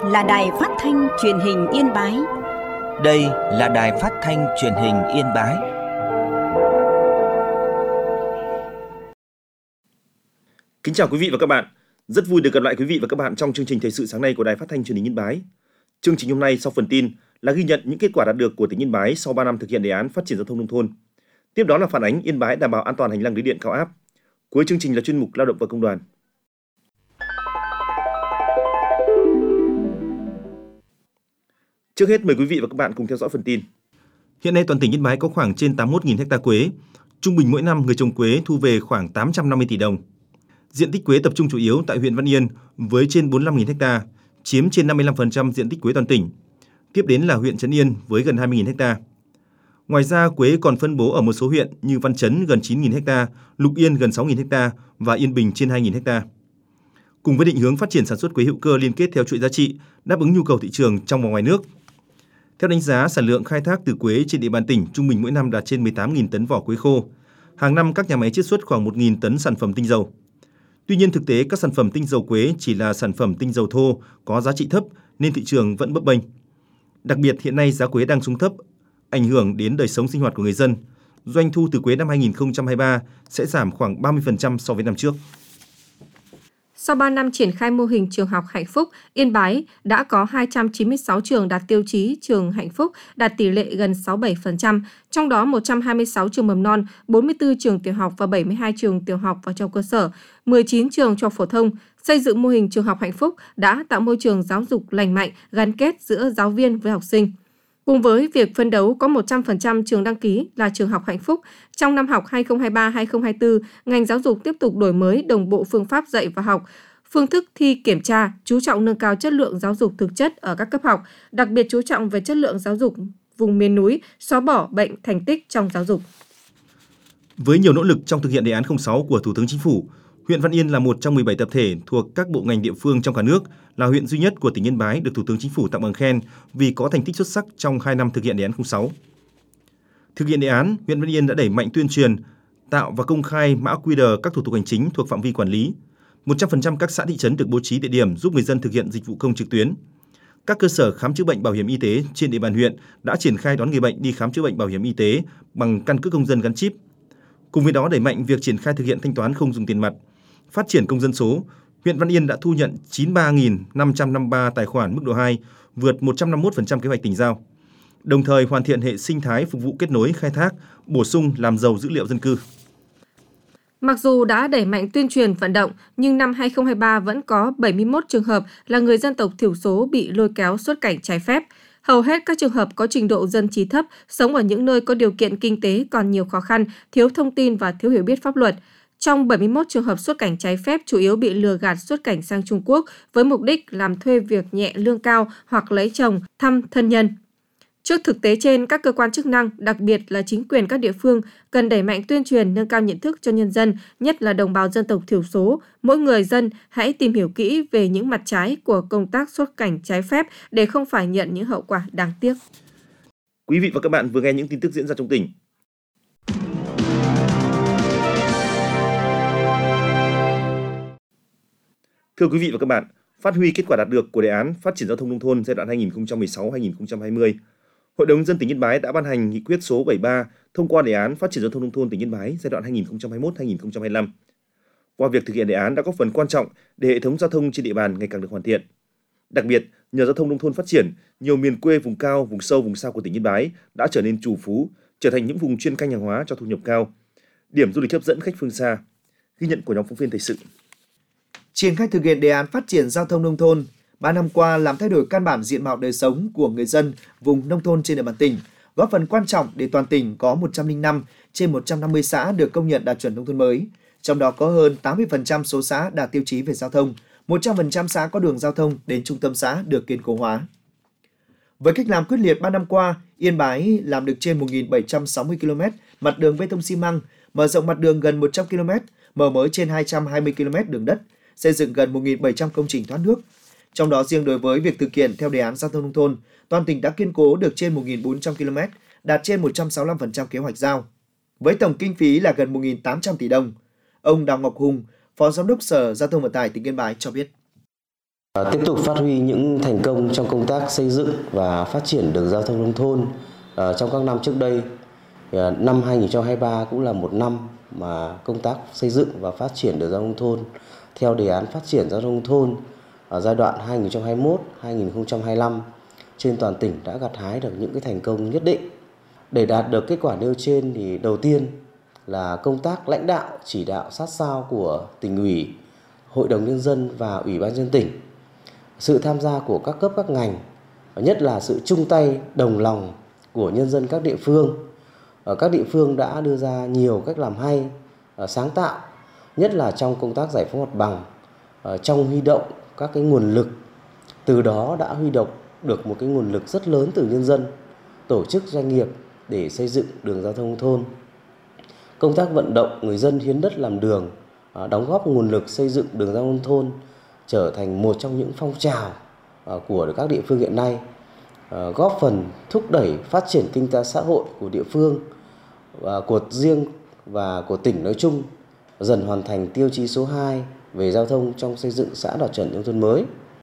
là Đài Phát thanh Truyền hình Yên Bái. Đây là Đài Phát thanh Truyền hình Yên Bái. Kính chào quý vị và các bạn. Rất vui được gặp lại quý vị và các bạn trong chương trình Thời sự sáng nay của Đài Phát thanh Truyền hình Yên Bái. Chương trình hôm nay sau phần tin là ghi nhận những kết quả đạt được của tỉnh Yên Bái sau 3 năm thực hiện đề án phát triển giao thông nông thôn. Tiếp đó là phản ánh Yên Bái đảm bảo an toàn hành lang lưới điện cao áp. Cuối chương trình là chuyên mục Lao động và Công đoàn. Trước hết mời quý vị và các bạn cùng theo dõi phần tin. Hiện nay toàn tỉnh Yên Bái có khoảng trên 81.000 ha quế. Trung bình mỗi năm người trồng quế thu về khoảng 850 tỷ đồng. Diện tích quế tập trung chủ yếu tại huyện Văn Yên với trên 45.000 ha, chiếm trên 55% diện tích quế toàn tỉnh. Tiếp đến là huyện Trấn Yên với gần 20.000 ha. Ngoài ra, quế còn phân bố ở một số huyện như Văn Chấn gần 9.000 ha, Lục Yên gần 6.000 ha và Yên Bình trên 2.000 ha. Cùng với định hướng phát triển sản xuất quế hữu cơ liên kết theo chuỗi giá trị, đáp ứng nhu cầu thị trường trong và ngoài nước. Theo đánh giá, sản lượng khai thác từ quế trên địa bàn tỉnh trung bình mỗi năm đạt trên 18.000 tấn vỏ quế khô. Hàng năm các nhà máy chiết xuất khoảng 1.000 tấn sản phẩm tinh dầu. Tuy nhiên thực tế các sản phẩm tinh dầu quế chỉ là sản phẩm tinh dầu thô có giá trị thấp nên thị trường vẫn bấp bênh. Đặc biệt hiện nay giá quế đang xuống thấp, ảnh hưởng đến đời sống sinh hoạt của người dân. Doanh thu từ quế năm 2023 sẽ giảm khoảng 30% so với năm trước. Sau 3 năm triển khai mô hình trường học hạnh phúc, Yên Bái đã có 296 trường đạt tiêu chí trường hạnh phúc, đạt tỷ lệ gần 67%, trong đó 126 trường mầm non, 44 trường tiểu học và 72 trường tiểu học và trung học cơ sở, 19 trường trung học phổ thông. Xây dựng mô hình trường học hạnh phúc đã tạo môi trường giáo dục lành mạnh, gắn kết giữa giáo viên với học sinh. Cùng với việc phấn đấu có 100% trường đăng ký là trường học hạnh phúc, trong năm học 2023-2024, ngành giáo dục tiếp tục đổi mới đồng bộ phương pháp dạy và học, phương thức thi kiểm tra, chú trọng nâng cao chất lượng giáo dục thực chất ở các cấp học, đặc biệt chú trọng về chất lượng giáo dục vùng miền núi, xóa bỏ bệnh thành tích trong giáo dục. Với nhiều nỗ lực trong thực hiện đề án 06 của Thủ tướng Chính phủ, huyện Văn Yên là một trong 17 tập thể thuộc các bộ ngành địa phương trong cả nước, là huyện duy nhất của tỉnh Yên Bái được Thủ tướng Chính phủ tặng bằng khen vì có thành tích xuất sắc trong 2 năm thực hiện đề án 06. Thực hiện đề án, huyện Văn Yên đã đẩy mạnh tuyên truyền, tạo và công khai mã QR các thủ tục hành chính thuộc phạm vi quản lý. 100% các xã thị trấn được bố trí địa điểm giúp người dân thực hiện dịch vụ công trực tuyến. Các cơ sở khám chữa bệnh bảo hiểm y tế trên địa bàn huyện đã triển khai đón người bệnh đi khám chữa bệnh bảo hiểm y tế bằng căn cước công dân gắn chip. Cùng với đó đẩy mạnh việc triển khai thực hiện thanh toán không dùng tiền mặt. Phát triển công dân số, huyện Văn Yên đã thu nhận 93.553 tài khoản mức độ 2, vượt 151% kế hoạch tỉnh giao. Đồng thời hoàn thiện hệ sinh thái phục vụ kết nối, khai thác, bổ sung làm giàu dữ liệu dân cư. Mặc dù đã đẩy mạnh tuyên truyền vận động, nhưng năm 2023 vẫn có 71 trường hợp là người dân tộc thiểu số bị lôi kéo xuất cảnh trái phép. Hầu hết các trường hợp có trình độ dân trí thấp, sống ở những nơi có điều kiện kinh tế còn nhiều khó khăn, thiếu thông tin và thiếu hiểu biết pháp luật. Trong 71 trường hợp xuất cảnh trái phép chủ yếu bị lừa gạt xuất cảnh sang Trung Quốc với mục đích làm thuê việc nhẹ lương cao hoặc lấy chồng, thăm thân nhân. Trước thực tế trên, các cơ quan chức năng, đặc biệt là chính quyền các địa phương, cần đẩy mạnh tuyên truyền nâng cao nhận thức cho nhân dân, nhất là đồng bào dân tộc thiểu số. Mỗi người dân hãy tìm hiểu kỹ về những mặt trái của công tác xuất cảnh trái phép để không phải nhận những hậu quả đáng tiếc. Quý vị và các bạn vừa nghe những tin tức diễn ra trong tỉnh. Thưa quý vị và các bạn, phát huy kết quả đạt được của đề án phát triển giao thông nông thôn giai đoạn 2016-2020, Hội đồng nhân dân tỉnh Yên Bái đã ban hành nghị quyết số 73 thông qua đề án phát triển giao thông nông thôn tỉnh Yên Bái giai đoạn 2021-2025. Qua việc thực hiện đề án đã có phần quan trọng để hệ thống giao thông trên địa bàn ngày càng được hoàn thiện. Đặc biệt, nhờ giao thông nông thôn phát triển, nhiều miền quê, vùng cao, vùng sâu, vùng xa của tỉnh Yên Bái đã trở nên trù phú, trở thành những vùng chuyên canh hàng hóa cho thu nhập cao, điểm du lịch hấp dẫn khách phương xa. Ghi nhận của nhóm phóng viên thời sự. Triển khai thực hiện đề án phát triển giao thông nông thôn, 3 năm qua làm thay đổi căn bản diện mạo đời sống của người dân vùng nông thôn trên địa bàn tỉnh, góp phần quan trọng để toàn tỉnh có 105 trên 150 xã được công nhận đạt chuẩn nông thôn mới. Trong đó có hơn 80% số xã đạt tiêu chí về giao thông, 100% xã có đường giao thông đến trung tâm xã được kiên cố hóa. Với cách làm quyết liệt 3 năm qua, Yên Bái làm được trên 1.760 km mặt đường bê tông xi măng, mở rộng mặt đường gần 100 km, mở mới trên 220 km đường đất, xây dựng gần 1.700 công trình thoát nước. Trong đó riêng đối với việc thực hiện theo đề án giao thông nông thôn, toàn tỉnh đã kiên cố được trên 1.400 km, đạt trên 165% kế hoạch giao. Với tổng kinh phí là gần 1.800 tỷ đồng, ông Đào Ngọc Hùng, Phó Giám đốc Sở Giao thông Vận tải tỉnh Yên Bái cho biết. Tiếp tục phát huy những thành công trong công tác xây dựng và phát triển đường giao thông nông thôn trong các năm trước đây. Năm 2023 cũng là một năm mà công tác xây dựng và phát triển đường giao thông nông thôn theo đề án phát triển giao thông nông thôn ở giai đoạn 2021-2025 trên toàn tỉnh đã gặt hái được những cái thành công nhất định. Để đạt được kết quả nêu trên thì đầu tiên là công tác lãnh đạo chỉ đạo sát sao của tỉnh ủy, Hội đồng Nhân dân và Ủy ban nhân dân tỉnh. Sự tham gia của các cấp các ngành, nhất là sự chung tay đồng lòng của nhân dân các địa phương. Các địa phương đã đưa ra nhiều cách làm hay, sáng tạo, nhất là trong công tác giải phóng mặt bằng, trong huy động các cái nguồn lực. Từ đó đã huy động được một cái nguồn lực rất lớn từ nhân dân, tổ chức doanh nghiệp để xây dựng đường giao thông nông thôn. Công tác vận động người dân hiến đất làm đường, đóng góp nguồn lực xây dựng đường giao thông nông thôn trở thành một trong những phong trào của các địa phương hiện nay, góp phần thúc đẩy phát triển kinh tế xã hội của địa phương và của riêng và của tỉnh nói chung, dần hoàn thành tiêu chí số 2 về giao thông trong xây dựng xã đạt chuẩn nông thôn mới.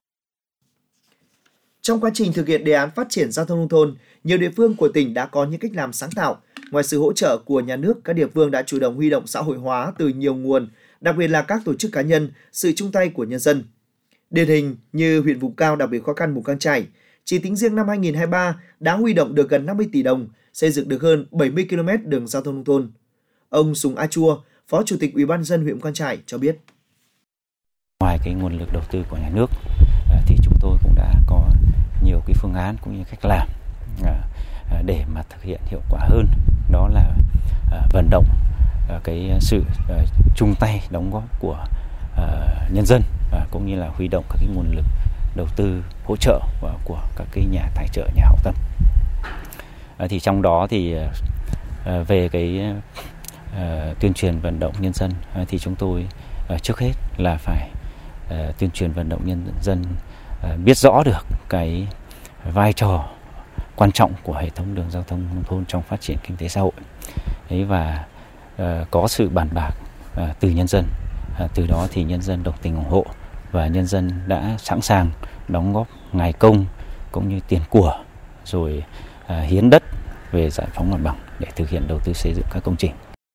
Trong quá trình thực hiện đề án phát triển giao thông nông thôn, nhiều địa phương của tỉnh đã có những cách làm sáng tạo. Ngoài sự hỗ trợ của nhà nước, các địa phương đã chủ động huy động xã hội hóa từ nhiều nguồn, đặc biệt là các tổ chức cá nhân, sự chung tay của nhân dân. Điển hình như huyện vùng cao đặc biệt khó khăn Mù Cang Chải, chỉ tính riêng năm 2023 đã huy động được gần 50 tỷ đồng, xây dựng được hơn 70 km đường giao thông nông thôn. Ông Sùng A Chua, Phó Chủ tịch Ủy ban nhân dân huyện Mù Cang Chải cho biết. Ngoài cái nguồn lực đầu tư của nhà nước thì chúng tôi cũng đã có nhiều cái phương án cũng như cách làm để mà thực hiện hiệu quả hơn, đó là vận động cái sự chung tay đóng góp của nhân dân cũng như là huy động các cái nguồn lực đầu tư hỗ trợ của các cái nhà tài trợ, nhà hảo tâm. Thì trong đó thì về cái tuyên truyền vận động nhân dân thì chúng tôi trước hết là phải tuyên truyền vận động nhân dân biết rõ được cái vai trò quan trọng của hệ thống đường giao thông nông thôn trong phát triển kinh tế xã hội. Và có sự bàn bạc từ nhân dân. Từ đó thì nhân dân đồng tình ủng hộ và nhân dân đã sẵn sàng đóng góp ngày công cũng như tiền của, rồi hiến đất về giải phóng mặt bằng để thực hiện đầu tư xây dựng các công trình.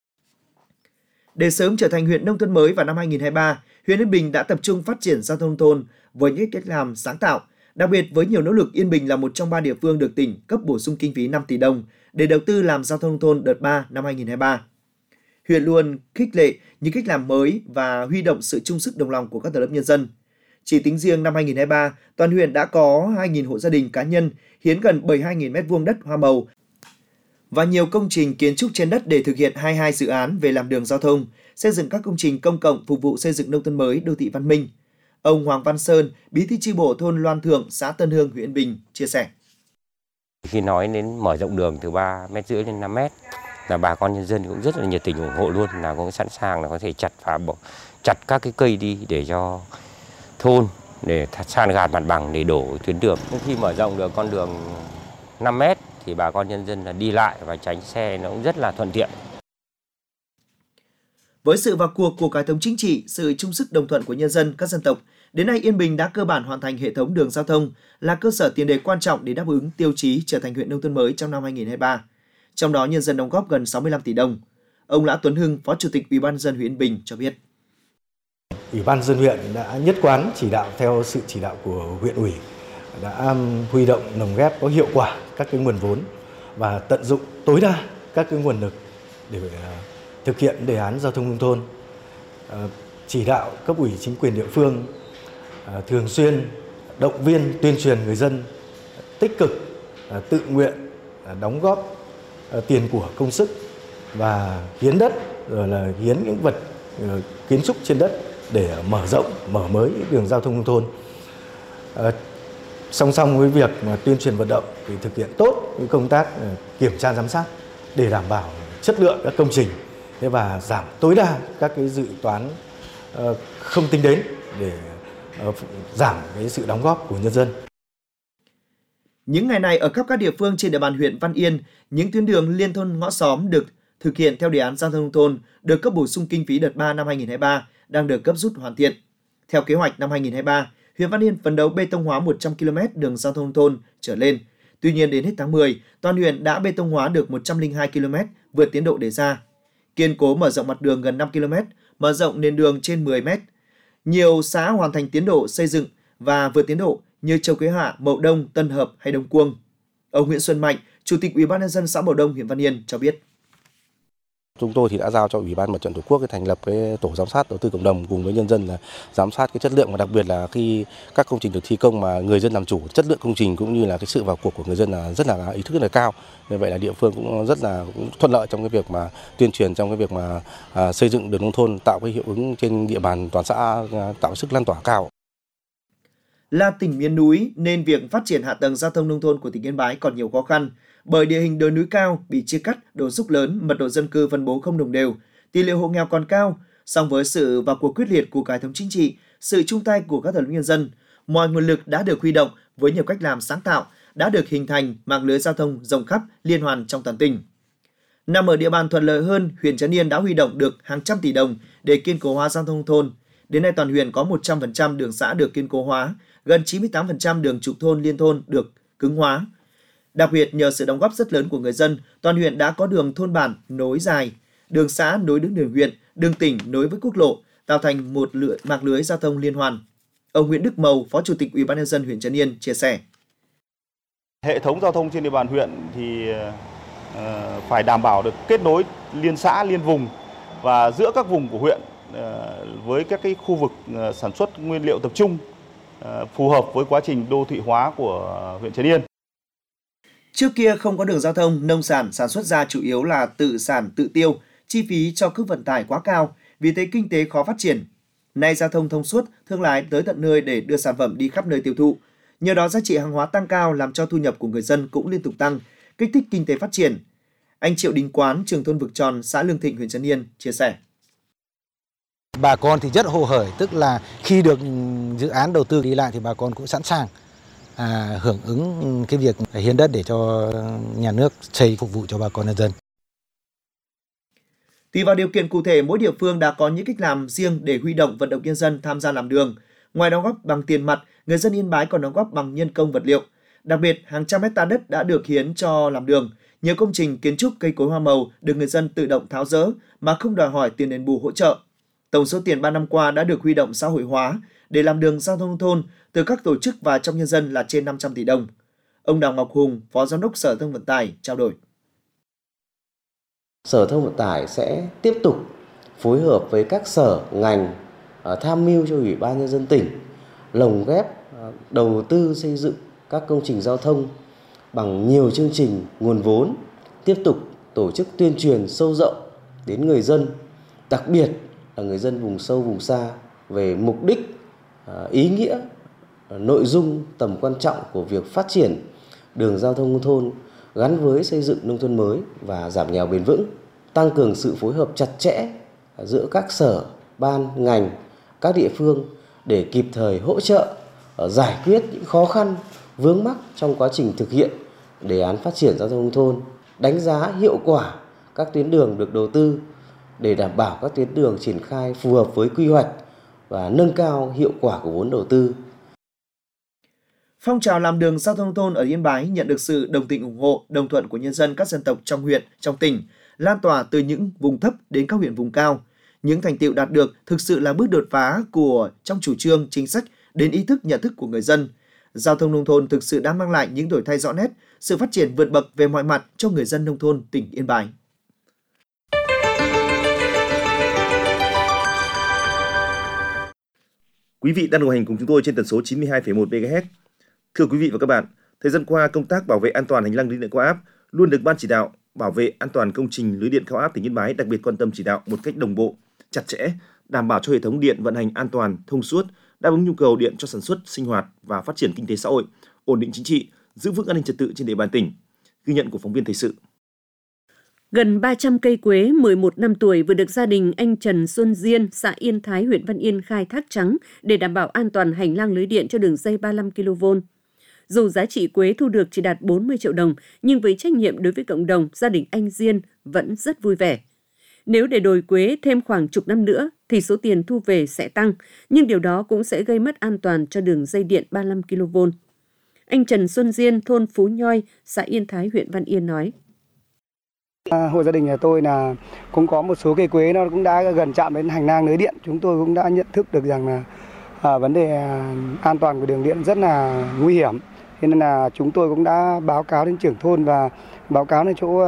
Để sớm trở thành huyện nông thôn mới vào năm 2023, huyện Yên Bình đã tập trung phát triển giao thông nông thôn với những cách làm sáng tạo. Đặc biệt với nhiều nỗ lực, Yên Bình là một trong 3 địa phương được tỉnh cấp bổ sung kinh phí 5 tỷ đồng để đầu tư làm giao thông nông thôn đợt 3 năm 2023. Huyện luôn khích lệ những cách làm mới và huy động sự chung sức đồng lòng của các tầng lớp nhân dân. Chỉ tính riêng năm 2023, toàn huyện đã có 2.000 hộ gia đình cá nhân hiến gần 72.000 m2 đất hoa màu và nhiều công trình kiến trúc trên đất để thực hiện 22 dự án về làm đường giao thông, xây dựng các công trình công cộng phục vụ xây dựng nông thôn mới, đô thị văn minh. Ông Hoàng Văn Sơn, bí thư chi bộ thôn Loan Thượng, xã Tân Hương, huyện Yên Bình chia sẻ. Khi nói đến mở rộng đường từ 3,5 m lên 5 m là bà con nhân dân cũng rất là nhiệt tình ủng hộ luôn, là cũng sẵn sàng là có thể chặt các cái cây đi để cho thôn để san gạt mặt bằng để đổ tuyến đường. Khi mở rộng được con đường 5 m thì bà con nhân dân là đi lại và tránh xe nó cũng rất là thuận tiện. Với sự vào cuộc của cả hệ thống chính trị, sự chung sức đồng thuận của nhân dân các dân tộc, đến nay Yên Bình đã cơ bản hoàn thành hệ thống đường giao thông, là cơ sở tiền đề quan trọng để đáp ứng tiêu chí trở thành huyện nông thôn mới trong năm 2023. Trong đó nhân dân đóng góp gần 65 tỷ đồng. Ông Lã Tuấn Hưng, Phó Chủ tịch Ủy ban nhân dân huyện Yên Bình cho biết. Ủy ban nhân dân huyện đã nhất quán chỉ đạo theo sự chỉ đạo của huyện ủy, đã huy động lồng ghép có hiệu quả các cái nguồn vốn và tận dụng tối đa các cái nguồn lực để thực hiện đề án giao thông nông thôn. Chỉ đạo cấp ủy chính quyền địa phương thường xuyên động viên tuyên truyền người dân tích cực tự nguyện đóng góp tiền của công sức và hiến đất, rồi là hiến những vật kiến trúc trên đất để mở rộng, mở mới đường giao thông nông thôn. Song song với việc tuyên truyền vận động thì thực hiện tốt những công tác kiểm tra giám sát để đảm bảo chất lượng các công trình và giảm tối đa các cái dự toán không tính đến để giảm cái sự đóng góp của nhân dân. Những ngày này ở khắp các địa phương trên địa bàn huyện Văn Yên, những tuyến đường liên thôn ngõ xóm được thực hiện theo đề án giao thông nông thôn được cấp bổ sung kinh phí đợt 3 năm 2023 đang được gấp rút hoàn thiện. Theo kế hoạch năm 2023, huyện Văn Yên phấn đấu bê tông hóa 100 km đường giao thông nông thôn trở lên. Tuy nhiên đến hết tháng 10, toàn huyện đã bê tông hóa được 102 km, vượt tiến độ đề ra. Kiên cố mở rộng mặt đường gần 5 km, mở rộng nền đường trên 10 m. Nhiều xã hoàn thành tiến độ xây dựng và vượt tiến độ như Châu Quế Hạ, Mậu Đông, Tân Hợp hay Đông Cuông. Ông Nguyễn Xuân Mạnh, Chủ tịch Ủy ban nhân dân xã Mậu Đông, huyện Văn Yên cho biết. Chúng tôi thì đã giao cho Ủy ban Mặt trận Tổ quốc thành lập cái tổ giám sát đầu tư cộng đồng cùng với nhân dân là giám sát cái chất lượng, và đặc biệt là khi các công trình được thi công mà người dân làm chủ, chất lượng công trình cũng như là cái sự vào cuộc của người dân là rất là ý thức rất là cao. Vì vậy là địa phương cũng rất là thuận lợi trong cái việc mà tuyên truyền, trong cái việc mà xây dựng đường nông thôn, tạo cái hiệu ứng trên địa bàn toàn xã, tạo sức lan tỏa cao. Là tỉnh miền núi nên việc phát triển hạ tầng giao thông nông thôn của tỉnh Yên Bái còn nhiều khó khăn, bởi địa hình đồi núi cao, bị chia cắt, độ dốc lớn, mật độ dân cư phân bố không đồng đều, tỷ lệ hộ nghèo còn cao. Song với sự vào cuộc quyết liệt của cả hệ thống chính trị, sự chung tay của các tầng lớp nhân dân, mọi nguồn lực đã được huy động với nhiều cách làm sáng tạo, đã được hình thành mạng lưới giao thông rộng khắp, liên hoàn trong toàn tỉnh. Nằm ở địa bàn thuận lợi hơn, huyện Trấn Yên đã huy động được hàng trăm tỷ đồng để kiên cố hóa giao thông nông thôn. Đến nay toàn huyện có 100% đường xã được kiên cố hóa, gần 98% đường trục thôn liên thôn được cứng hóa. Đặc biệt nhờ sự đóng góp rất lớn của người dân, toàn huyện đã có đường thôn bản nối dài, đường xã nối đến đường huyện, đường tỉnh nối với quốc lộ, tạo thành một mạng lưới giao thông liên hoàn. Ông Nguyễn Đức Mầu, Phó Chủ tịch Ủy ban nhân dân huyện Trấn Yên chia sẻ: Hệ thống giao thông trên địa bàn huyện thì phải đảm bảo được kết nối liên xã, liên vùng và giữa các vùng của huyện với các cái khu vực sản xuất nguyên liệu tập trung phù hợp với quá trình đô thị hóa của huyện Trấn Yên. Trước kia không có đường giao thông, nông sản sản xuất ra chủ yếu là tự sản tự tiêu, chi phí cho cước vận tải quá cao, vì thế kinh tế khó phát triển. Nay giao thông thông suốt, thương lái tới tận nơi để đưa sản phẩm đi khắp nơi tiêu thụ. Nhờ đó giá trị hàng hóa tăng cao làm cho thu nhập của người dân cũng liên tục tăng, kích thích kinh tế phát triển. Anh Triệu Đình Quán, trưởng thôn Vực Tròn, xã Lương Thịnh, huyện Trấn Yên chia sẻ: Bà con thì rất hồ hởi, tức là khi được dự án đầu tư đi lại thì bà con cũng sẵn sàng hưởng ứng cái việc hiến đất để cho nhà nước xây phục vụ cho bà con nhân dân. Tùy vào điều kiện cụ thể, mỗi địa phương đã có những cách làm riêng để huy động vận động nhân dân tham gia làm đường. Ngoài đóng góp bằng tiền mặt, người dân Yên Bái còn đóng góp bằng nhân công vật liệu. Đặc biệt, hàng trăm hecta đất đã được hiến cho làm đường. Nhiều công trình kiến trúc, cây cối hoa màu được người dân tự động tháo dỡ mà không đòi hỏi tiền đền bù hỗ trợ. Tổng số tiền 3 năm qua đã được huy động xã hội hóa để làm đường giao thông nông thôn từ các tổ chức và trong nhân dân là trên 500 tỷ đồng. Ông Đào Ngọc Hùng, Phó Giám đốc Sở Giao thông Vận tải trao đổi: Sở Giao thông Vận tải sẽ tiếp tục phối hợp với các sở ngành tham mưu cho Ủy ban nhân dân tỉnh lồng ghép đầu tư xây dựng các công trình giao thông bằng nhiều chương trình nguồn vốn, tiếp tục tổ chức tuyên truyền sâu rộng đến người dân, đặc biệt là người dân vùng sâu vùng xa về mục đích, ý nghĩa, nội dung, tầm quan trọng của việc phát triển đường giao thông nông thôn gắn với xây dựng nông thôn mới và giảm nghèo bền vững, tăng cường sự phối hợp chặt chẽ giữa các sở, ban, ngành, các địa phương để kịp thời hỗ trợ, giải quyết những khó khăn, vướng mắc trong quá trình thực hiện đề án phát triển giao thông nông thôn, đánh giá hiệu quả các tuyến đường được đầu tư để đảm bảo các tuyến đường triển khai phù hợp với quy hoạch và nâng cao hiệu quả của vốn đầu tư. Phong trào làm đường giao thông nông thôn ở Yên Bái nhận được sự đồng tình ủng hộ, đồng thuận của nhân dân các dân tộc trong huyện, trong tỉnh, lan tỏa từ những vùng thấp đến các huyện vùng cao. Những thành tựu đạt được thực sự là bước đột phá trong chủ trương, chính sách đến ý thức nhận thức của người dân. Giao thông nông thôn thực sự đã mang lại những đổi thay rõ nét, sự phát triển vượt bậc về mọi mặt cho người dân nông thôn tỉnh Yên Bái. Quý vị đang đồng hành cùng chúng tôi trên tần số 92,1 MHz. Thưa quý vị và các bạn, thời gian qua công tác bảo vệ an toàn hành lang lưới điện cao áp luôn được Ban chỉ đạo bảo vệ an toàn công trình lưới điện cao áp tỉnh Yên Bái đặc biệt quan tâm chỉ đạo một cách đồng bộ, chặt chẽ, đảm bảo cho hệ thống điện vận hành an toàn, thông suốt, đáp ứng nhu cầu điện cho sản xuất, sinh hoạt và phát triển kinh tế xã hội, ổn định chính trị, giữ vững an ninh trật tự trên địa bàn tỉnh. Ghi nhận của phóng viên thời sự. Gần 300 cây quế 11 năm tuổi vừa được gia đình anh Trần Xuân Diên, xã Yên Thái, huyện Văn Yên khai thác trắng để đảm bảo an toàn hành lang lưới điện cho đường dây 35 kV. Dù giá trị quế thu được chỉ đạt 40 triệu đồng, nhưng với trách nhiệm đối với cộng đồng, gia đình anh Diên vẫn rất vui vẻ. Nếu để đồi quế thêm khoảng chục năm nữa thì số tiền thu về sẽ tăng, nhưng điều đó cũng sẽ gây mất an toàn cho đường dây điện 35 kV. Anh Trần Xuân Diên, thôn Phú Nhoi, xã Yên Thái, huyện Văn Yên nói. Hộ gia đình nhà tôi là cũng có một số cây quế nó cũng đã gần chạm đến hành lang lưới điện. Chúng tôi cũng đã nhận thức được rằng là vấn đề an toàn của đường điện rất là nguy hiểm. Thế nên là chúng tôi cũng đã báo cáo đến trưởng thôn và báo cáo đến chỗ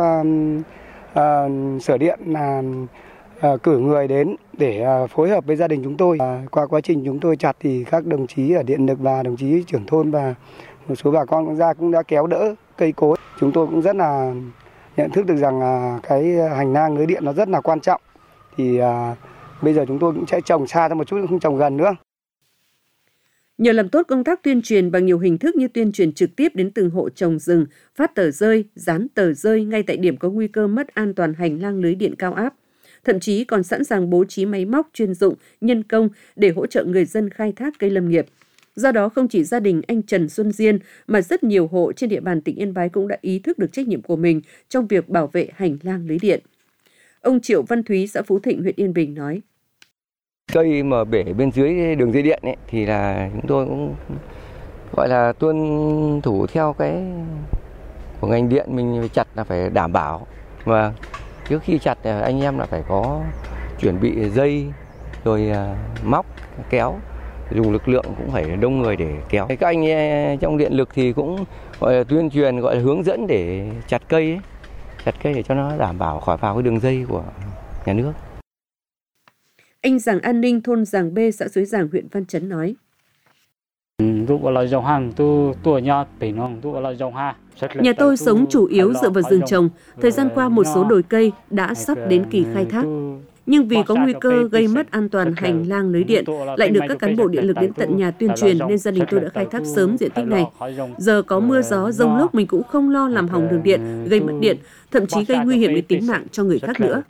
sở điện là cử người đến để phối hợp với gia đình chúng tôi. Qua quá trình chúng tôi chặt thì các đồng chí ở điện lực và đồng chí trưởng thôn và một số bà con cũng đã kéo đỡ cây cối. Chúng tôi cũng rất là nhận thức được rằng cái hành lang lưới điện nó rất là quan trọng. Thì bây giờ chúng tôi cũng sẽ trồng xa ra một chút, không trồng gần nữa. Nhờ làm tốt công tác tuyên truyền bằng nhiều hình thức như tuyên truyền trực tiếp đến từng hộ trồng rừng, phát tờ rơi, dán tờ rơi ngay tại điểm có nguy cơ mất an toàn hành lang lưới điện cao áp. Thậm chí còn sẵn sàng bố trí máy móc chuyên dụng, nhân công để hỗ trợ người dân khai thác cây lâm nghiệp. Do đó, không chỉ gia đình anh Trần Xuân Diên mà rất nhiều hộ trên địa bàn tỉnh Yên Bái cũng đã ý thức được trách nhiệm của mình trong việc bảo vệ hành lang lưới điện. Ông Triệu Văn Thúy, xã Phú Thịnh, huyện Yên Bình nói. Cây mà bể bên dưới đường dây điện ấy, thì là chúng tôi cũng gọi là tuân thủ theo cái của ngành điện, mình phải chặt là phải đảm bảo. Và trước khi chặt anh em là phải có chuẩn bị dây, rồi móc, kéo, dùng lực lượng cũng phải đông người để kéo. Các anh trong điện lực thì cũng gọi là tuyên truyền, gọi là hướng dẫn để chặt cây ấy. Chặt cây để cho nó đảm bảo khỏi vào cái đường dây của nhà nước. Anh Giàng An Ninh, thôn Giàng B, xã Suối Giàng, huyện Văn Chấn nói. Nhà tôi sống chủ yếu dựa vào rừng trồng. Thời gian qua một số đồi cây đã sắp đến kỳ khai thác. Nhưng vì có nguy cơ gây mất an toàn hành lang lưới điện, lại được các cán bộ điện lực đến tận nhà tuyên truyền nên gia đình tôi đã khai thác sớm diện tích này. Giờ có mưa gió, dông lốc mình cũng không lo làm hỏng đường điện, gây mất điện, thậm chí gây nguy hiểm đến tính mạng cho người khác nữa.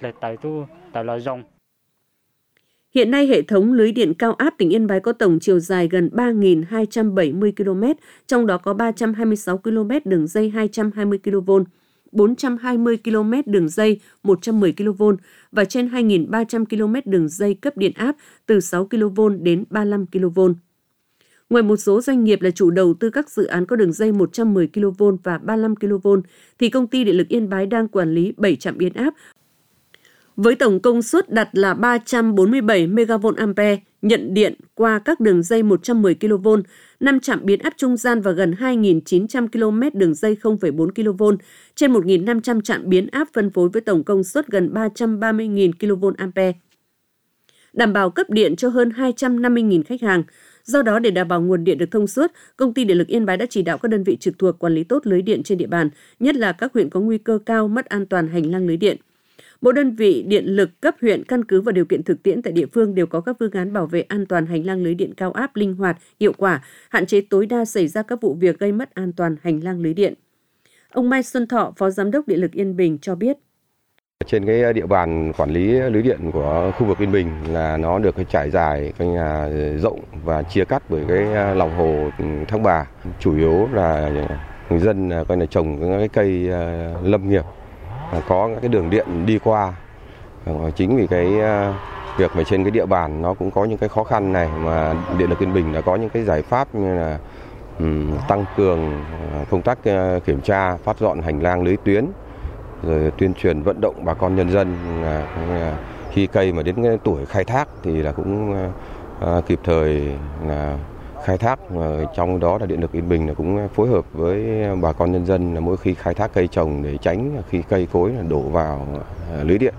Hiện nay, hệ thống lưới điện cao áp tỉnh Yên Bái có tổng chiều dài gần 3.270 km, trong đó có 326 km đường dây 220 kV, 420 km đường dây 110 kV và trên 2.300 km đường dây cấp điện áp từ 6 kV đến 35 kV. Ngoài một số doanh nghiệp là chủ đầu tư các dự án có đường dây 110 kV và 35 kV, thì công ty Điện lực Yên Bái đang quản lý 7 trạm biến áp với tổng công suất đặt là 347 MVA nhận điện qua các đường dây 110 kV, 5 trạm biến áp trung gian và gần 2.900 km đường dây 0,4 kV, trên 1.500 trạm biến áp phân phối với tổng công suất gần 330.000 kVA. Đảm bảo cấp điện cho hơn 250.000 khách hàng. Do đó, để đảm bảo nguồn điện được thông suốt, Công ty Điện lực Yên Bái đã chỉ đạo các đơn vị trực thuộc quản lý tốt lưới điện trên địa bàn, nhất là các huyện có nguy cơ cao mất an toàn hành lang lưới điện. Mỗi đơn vị điện lực cấp huyện căn cứ vào điều kiện thực tiễn tại địa phương đều có các phương án bảo vệ an toàn hành lang lưới điện cao áp linh hoạt, hiệu quả, hạn chế tối đa xảy ra các vụ việc gây mất an toàn hành lang lưới điện. Ông Mai Xuân Thọ, Phó Giám đốc Điện lực Yên Bình cho biết. Trên cái địa bàn quản lý lưới điện của khu vực Yên Bình là nó được cái trải dài rộng và chia cắt bởi cái lòng hồ Thác Bà. Chủ yếu là người dân trồng cái cây lâm nghiệp, có cái đường điện đi qua. Chính vì cái việc mà trên cái địa bàn nó cũng có những cái khó khăn này mà Điện lực Yên Bình đã có những cái giải pháp như là tăng cường công tác kiểm tra, phát dọn hành lang lưới tuyến, rồi tuyên truyền vận động bà con nhân dân khi cây mà đến cái tuổi khai thác thì là cũng kịp thời khai thác. Trong đó là Điện lực Yên Bình là cũng phối hợp với bà con nhân dân là mỗi khi khai thác cây trồng để tránh khi cây cối đổ vào lưới điện.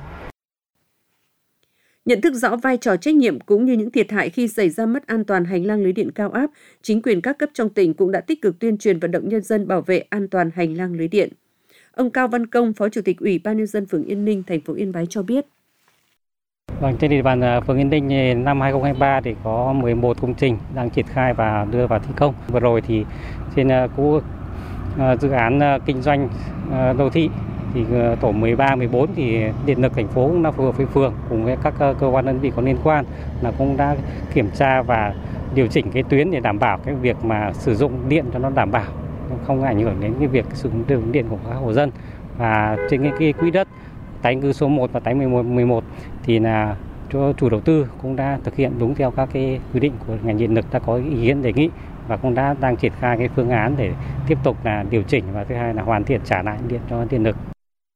Nhận thức rõ vai trò trách nhiệm cũng như những thiệt hại khi xảy ra mất an toàn hành lang lưới điện cao áp, chính quyền các cấp trong tỉnh cũng đã tích cực tuyên truyền vận động nhân dân bảo vệ an toàn hành lang lưới điện. Ông Cao Văn Công, Phó Chủ tịch Ủy ban Nhân dân phường Yên Ninh, thành phố Yên Bái cho biết. Vâng, trên địa bàn phường Yên Ninh năm 2023 thì có 11 công trình đang triển khai và đưa vào thi công. Vừa rồi thì trên khu dự án kinh doanh đô thị thì tổ 13, 14 thì Điện lực thành phố cũng đã phối hợp với phường cùng với các cơ quan đơn vị có liên quan là cũng đã kiểm tra và điều chỉnh cái tuyến để đảm bảo cái việc mà sử dụng điện cho nó đảm bảo, không ảnh hưởng đến cái việc sử dụng điện của các hộ dân. Và trên cái quỹ đất tái định cư số 1 và tái 11 thì là chủ đầu tư cũng đã thực hiện đúng theo các cái quy định của ngành điện lực đã có ý kiến đề nghị và cũng đang triển khai cái phương án để tiếp tục là điều chỉnh và thứ hai là hoàn thiện trả lại điện cho điện lực.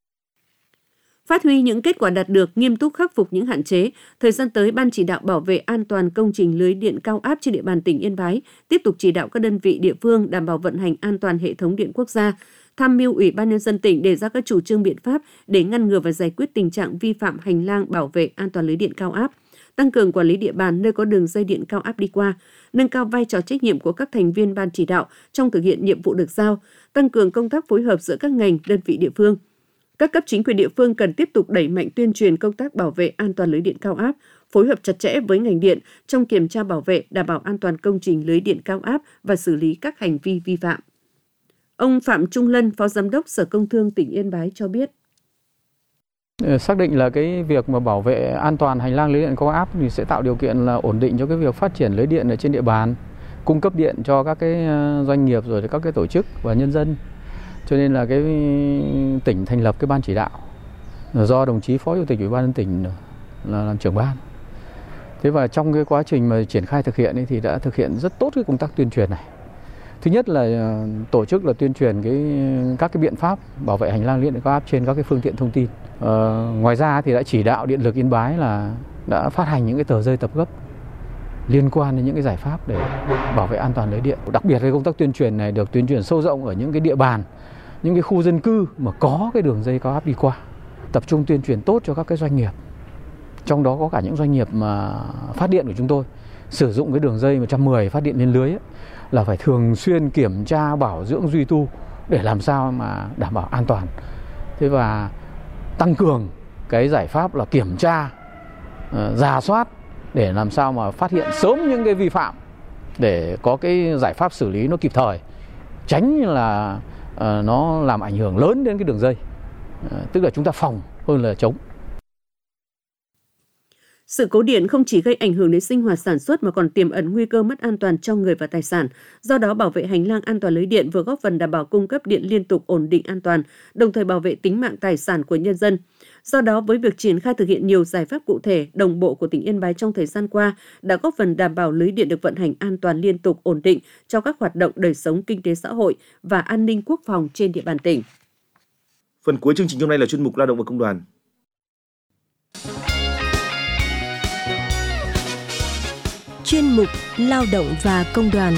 Phát huy những kết quả đạt được, nghiêm túc khắc phục những hạn chế, thời gian tới Ban chỉ đạo bảo vệ an toàn công trình lưới điện cao áp trên địa bàn tỉnh Yên Bái tiếp tục chỉ đạo các đơn vị địa phương đảm bảo vận hành an toàn hệ thống điện quốc gia, tham mưu Ủy ban Nhân dân tỉnh đề ra các chủ trương biện pháp để ngăn ngừa và giải quyết tình trạng vi phạm hành lang bảo vệ an toàn lưới điện cao áp, tăng cường quản lý địa bàn nơi có đường dây điện cao áp đi qua, nâng cao vai trò trách nhiệm của các thành viên Ban chỉ đạo trong thực hiện nhiệm vụ được giao, tăng cường công tác phối hợp giữa các ngành, đơn vị địa phương. Các cấp chính quyền địa phương cần tiếp tục đẩy mạnh tuyên truyền công tác bảo vệ an toàn lưới điện cao áp, phối hợp chặt chẽ với ngành điện trong kiểm tra bảo vệ, đảm bảo an toàn công trình lưới điện cao áp và xử lý các hành vi vi phạm. Ông Phạm Trung Lân, Phó Giám đốc Sở Công Thương tỉnh Yên Bái cho biết. Xác định là cái việc mà bảo vệ an toàn hành lang lưới điện cao áp thì sẽ tạo điều kiện là ổn định cho cái việc phát triển lưới điện ở trên địa bàn, cung cấp điện cho các cái doanh nghiệp rồi các cái tổ chức và nhân dân. Cho nên là cái tỉnh thành lập cái ban chỉ đạo do đồng chí Phó Chủ tịch Ủy ban nhân tỉnh là làm trưởng ban. Thế và trong cái quá trình mà triển khai thực hiện ấy thì đã thực hiện rất tốt cái công tác tuyên truyền này. Thứ nhất là tổ chức là tuyên truyền các cái biện pháp bảo vệ hành lang lưới điện cao áp trên các cái phương tiện thông tin. Ngoài ra thì đã chỉ đạo Điện lực Yên Bái là đã phát hành những cái tờ rơi tập gấp liên quan đến những cái giải pháp để bảo vệ an toàn lưới điện. Đặc biệt cái công tác tuyên truyền này được tuyên truyền sâu rộng ở những cái địa bàn, những cái khu dân cư mà có cái đường dây cao áp đi qua. Tập trung tuyên truyền tốt cho các cái doanh nghiệp. Trong đó có cả những doanh nghiệp mà phát điện của chúng tôi sử dụng cái đường dây 110 phát điện lên lưới ấy, là phải thường xuyên kiểm tra, bảo dưỡng, duy tu để làm sao mà đảm bảo an toàn. Thế và tăng cường cái giải pháp là kiểm tra, rà soát để làm sao mà phát hiện sớm những cái vi phạm để có cái giải pháp xử lý nó kịp thời, tránh là nó làm ảnh hưởng lớn đến cái đường dây. Tức là chúng ta phòng hơn là chống. Sự cố điện không chỉ gây ảnh hưởng đến sinh hoạt sản xuất mà còn tiềm ẩn nguy cơ mất an toàn cho người và tài sản. Do đó, bảo vệ hành lang an toàn lưới điện vừa góp phần đảm bảo cung cấp điện liên tục ổn định an toàn, đồng thời bảo vệ tính mạng tài sản của nhân dân. Do đó, với việc triển khai thực hiện nhiều giải pháp cụ thể, đồng bộ của tỉnh Yên Bái trong thời gian qua đã góp phần đảm bảo lưới điện được vận hành an toàn liên tục ổn định cho các hoạt động đời sống kinh tế xã hội và an ninh quốc phòng trên địa bàn tỉnh. Phần cuối chương trình hôm nay là chuyên mục Lao động và Công đoàn. Chuyên mục Lao động và Công đoàn.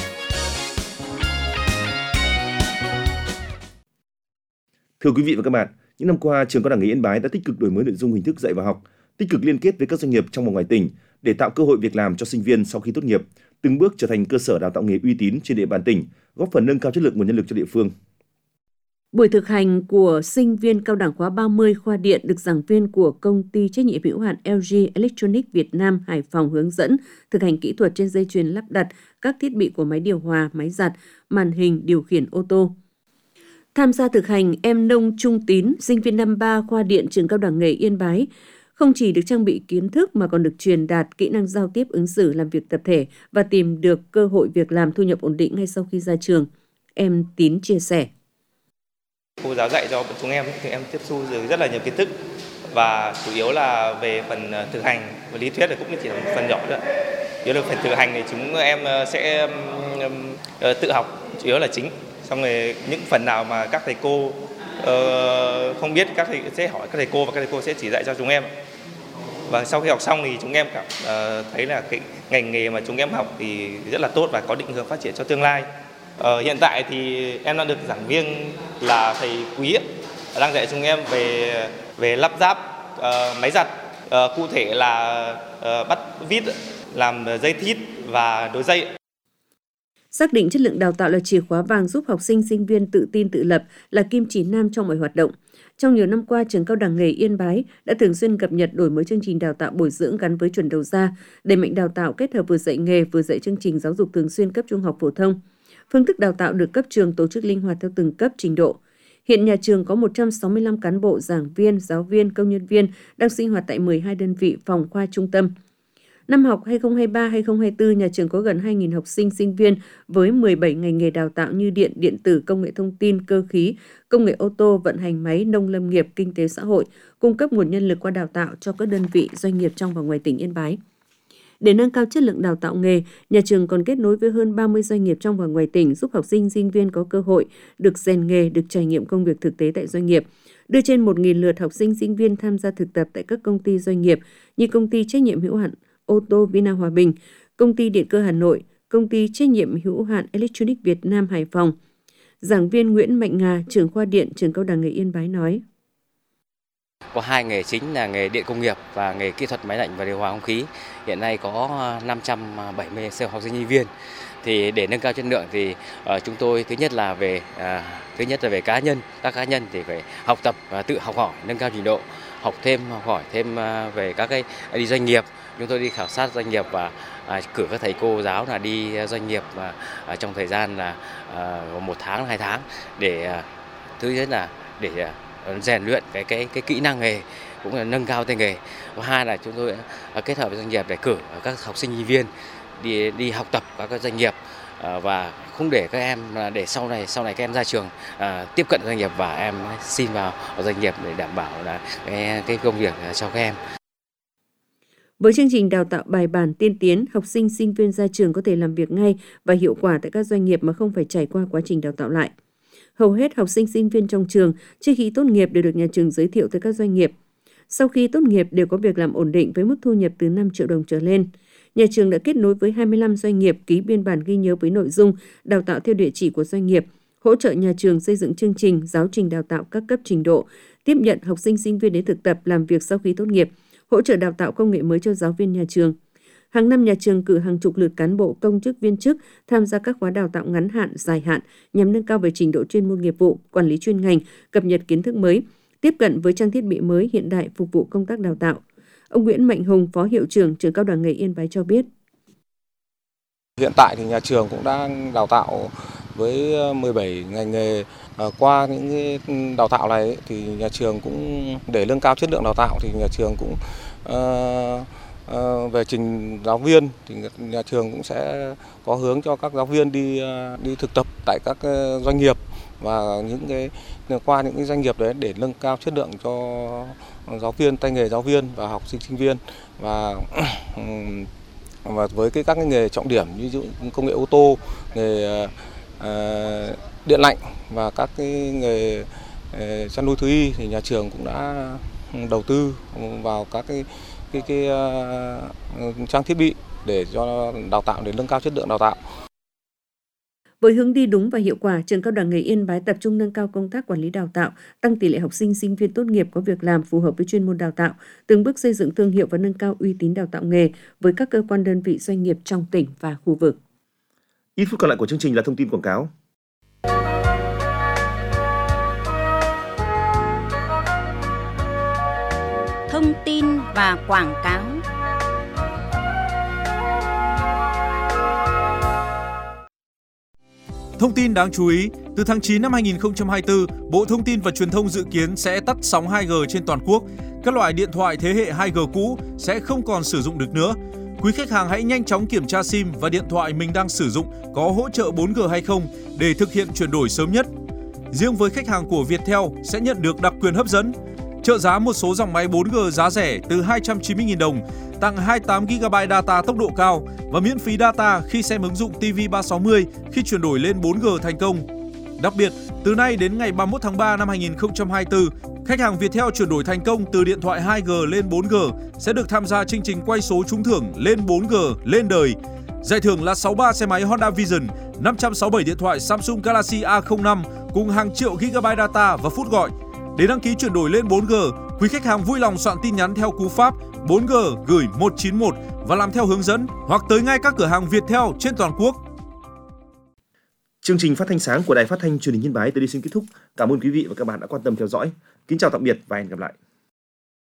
Thưa quý vị và các bạn, những năm qua, Trường Cao đẳng Nghề Yên Bái đã tích cực đổi mới nội dung hình thức dạy và học, tích cực liên kết với các doanh nghiệp trong và ngoài tỉnh để tạo cơ hội việc làm cho sinh viên sau khi tốt nghiệp, từng bước trở thành cơ sở đào tạo nghề uy tín trên địa bàn tỉnh, góp phần nâng cao chất lượng nguồn nhân lực cho địa phương. Buổi thực hành của sinh viên cao đẳng khóa 30 khoa điện được giảng viên của công ty trách nhiệm hữu hạn LG Electronics Việt Nam Hải Phòng hướng dẫn thực hành kỹ thuật trên dây chuyền lắp đặt các thiết bị của máy điều hòa, máy giặt, màn hình điều khiển ô tô. Tham gia thực hành, em Nông Trung Tín, sinh viên năm 3 khoa điện Trường Cao đẳng Nghề Yên Bái, không chỉ được trang bị kiến thức mà còn được truyền đạt kỹ năng giao tiếp, ứng xử, làm việc tập thể và tìm được cơ hội việc làm thu nhập ổn định ngay sau khi ra trường. Em Tín chia sẻ. Cô giáo dạy cho chúng em thì em tiếp thu được rất là nhiều kiến thức và chủ yếu là về phần thực hành và lý thuyết thì cũng chỉ là một phần nhỏ nữa. Chủ yếu là phần thực hành thì chúng em sẽ tự học, chủ yếu là chính. Xong rồi những phần nào mà các thầy cô không biết, các thầy sẽ hỏi các thầy cô và các thầy cô sẽ chỉ dạy cho chúng em. Và sau khi học xong thì chúng em cảm thấy là cái ngành nghề mà chúng em học thì rất là tốt và có định hướng phát triển cho tương lai. Hiện tại thì em đang được giảng viên là thầy Quý đang dạy chúng em về lắp ráp máy giặt, cụ thể là bắt vít, làm dây thít và đối dây. Xác định chất lượng đào tạo là chìa khóa vàng giúp học sinh, sinh viên tự tin tự lập, là kim chỉ nam trong mọi hoạt động. Trong nhiều năm qua, Trường Cao đẳng Nghề Yên Bái đã thường xuyên cập nhật đổi mới chương trình đào tạo bồi dưỡng gắn với chuẩn đầu ra, đẩy mạnh đào tạo kết hợp vừa dạy nghề vừa dạy chương trình giáo dục thường xuyên cấp trung học phổ thông. Phương thức đào tạo được cấp trường tổ chức linh hoạt theo từng cấp trình độ. Hiện nhà trường có 165 cán bộ, giảng viên, giáo viên, công nhân viên đang sinh hoạt tại 12 đơn vị, phòng, khoa, trung tâm. Năm học 2023-2024, nhà trường có gần 2.000 học sinh, sinh viên với 17 ngành nghề đào tạo như điện, điện tử, công nghệ thông tin, cơ khí, công nghệ ô tô, vận hành máy, nông lâm nghiệp, kinh tế xã hội, cung cấp nguồn nhân lực qua đào tạo cho các đơn vị, doanh nghiệp trong và ngoài tỉnh Yên Bái. Để nâng cao chất lượng đào tạo nghề, nhà trường còn kết nối với hơn 30 doanh nghiệp trong và ngoài tỉnh, giúp học sinh, sinh viên có cơ hội được rèn nghề, được trải nghiệm công việc thực tế tại doanh nghiệp. Đưa trên 1.000 lượt học sinh, sinh viên tham gia thực tập tại các công ty doanh nghiệp như công ty trách nhiệm hữu hạn ô tô Vina Hòa Bình, công ty điện cơ Hà Nội, công ty trách nhiệm hữu hạn Electronic Việt Nam Hải Phòng. Giảng viên Nguyễn Mạnh Nga, trưởng khoa điện, trường Cao đẳng nghề Yên Bái nói: Có hai nghề chính là nghề điện công nghiệp và nghề kỹ thuật máy lạnh và điều hòa không khí. Hiện nay có 570 học sinh sinh viên. Thì để nâng cao chất lượng thì chúng tôi thứ nhất là về cá nhân, các cá nhân thì phải học tập và tự học hỏi, nâng cao trình độ, học hỏi thêm về các cái đi doanh nghiệp. Chúng tôi đi khảo sát doanh nghiệp và cử các thầy cô giáo là đi doanh nghiệp trong thời gian là 1 tháng, 2 tháng để thứ nhất là để rèn luyện cái kỹ năng nghề cũng là nâng cao tay nghề. Và hai là chúng tôi kết hợp với doanh nghiệp để cử các học sinh sinh viên đi học tập các doanh nghiệp và không để các em để sau này các em ra trường tiếp cận doanh nghiệp và em xin vào doanh nghiệp để đảm bảo là cái công việc cho các em. Với chương trình đào tạo bài bản tiên tiến, học sinh, sinh viên ra trường có thể làm việc ngay và hiệu quả tại các doanh nghiệp mà không phải trải qua quá trình đào tạo lại. Hầu hết học sinh, sinh viên trong trường trước khi tốt nghiệp đều được nhà trường giới thiệu tới các doanh nghiệp. Sau khi tốt nghiệp đều có việc làm ổn định với mức thu nhập từ 5 triệu đồng trở lên. Nhà trường đã kết nối với 25 doanh nghiệp ký biên bản ghi nhớ với nội dung đào tạo theo địa chỉ của doanh nghiệp, hỗ trợ nhà trường xây dựng chương trình, giáo trình đào tạo các cấp trình độ, tiếp nhận học sinh, sinh viên đến thực tập làm việc sau khi tốt nghiệp, hỗ trợ đào tạo công nghệ mới cho giáo viên nhà trường. Hàng năm nhà trường cử hàng chục lượt cán bộ, công chức, viên chức tham gia các khóa đào tạo ngắn hạn, dài hạn nhằm nâng cao về trình độ chuyên môn nghiệp vụ, quản lý chuyên ngành, cập nhật kiến thức mới, tiếp cận với trang thiết bị mới hiện đại phục vụ công tác đào tạo. Ông Nguyễn Mạnh Hùng, Phó Hiệu trưởng Trường Cao đẳng nghề Yên Bái cho biết. Hiện tại thì nhà trường cũng đang đào tạo với 17 ngành nghề. Qua những cái đào tạo này thì nhà trường cũng để nâng cao chất lượng đào tạo thì nhà trường cũng về trình giáo viên thì nhà trường cũng sẽ có hướng cho các giáo viên đi thực tập tại các doanh nghiệp và qua những cái doanh nghiệp đấy để nâng cao chất lượng cho giáo viên, tay nghề giáo viên và học sinh sinh viên và với các cái nghề trọng điểm như ví dụ công nghệ ô tô, nghề điện lạnh và các cái nghề chăn nuôi thú y thì nhà trường cũng đã đầu tư vào các cái trang thiết bị để cho đào tạo, để nâng cao chất lượng đào tạo. Với hướng đi đúng và hiệu quả, Trường Cao đẳng nghề Yên Bái tập trung nâng cao công tác quản lý đào tạo, tăng tỷ lệ học sinh, sinh viên tốt nghiệp có việc làm phù hợp với chuyên môn đào tạo, từng bước xây dựng thương hiệu và nâng cao uy tín đào tạo nghề với các cơ quan đơn vị doanh nghiệp trong tỉnh và khu vực. Ít phút còn lại của chương trình là thông tin quảng cáo. Thông tin và quảng cáo. Thông tin đáng chú ý, từ tháng 9 năm 2024, Bộ Thông tin và Truyền thông dự kiến sẽ tắt sóng 2G trên toàn quốc. Các loại điện thoại thế hệ 2G cũ sẽ không còn sử dụng được nữa. Quý khách hàng hãy nhanh chóng kiểm tra SIM và điện thoại mình đang sử dụng có hỗ trợ 4G hay không để thực hiện chuyển đổi sớm nhất. Riêng với khách hàng của Viettel sẽ nhận được đặc quyền hấp dẫn. Trợ giá một số dòng máy 4G giá rẻ từ 290.000 đồng, tặng 28GB data tốc độ cao và miễn phí data khi xem ứng dụng TV360 khi chuyển đổi lên 4G thành công. Đặc biệt, từ nay đến ngày 31 tháng 3 năm 2024, khách hàng Viettel chuyển đổi thành công từ điện thoại 2G lên 4G sẽ được tham gia chương trình quay số trúng thưởng lên 4G lên đời. Giải thưởng là 63 xe máy Honda Vision, 567 điện thoại Samsung Galaxy A05 cùng hàng triệu GB data và phút gọi. Để đăng ký chuyển đổi lên 4G, quý khách hàng vui lòng soạn tin nhắn theo cú pháp 4G gửi 191 và làm theo hướng dẫn hoặc tới ngay các cửa hàng Viettel trên toàn quốc. Chương trình phát thanh sáng của Đài Phát thanh Truyền hình Yên Bái tới đây xin kết thúc. Cảm ơn quý vị và các bạn đã quan tâm theo dõi. Kính chào tạm biệt và hẹn gặp lại.